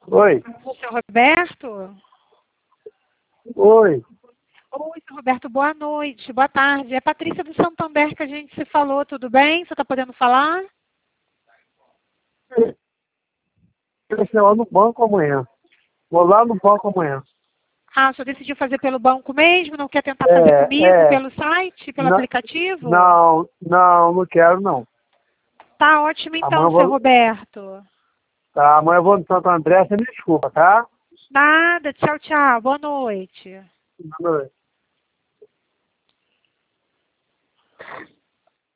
Oi. O seu Roberto? Oi. Oi, seu Roberto, boa noite, boa tarde. É a Patrícia do Santander que a gente se falou, tudo bem? Você está podendo falar? Eu vou lá no banco amanhã. Vou lá no banco amanhã. Ah, o senhor decidiu fazer pelo banco mesmo? Não quer tentar fazer comigo, pelo site, pelo Não, aplicativo? não quero não. Tá ótimo Amanhã eu então, seu vou, Roberto. tá, amanhã eu vou no Santo André, você me desculpa, tá? Nada, tchau, tchau, boa noite. Boa noite.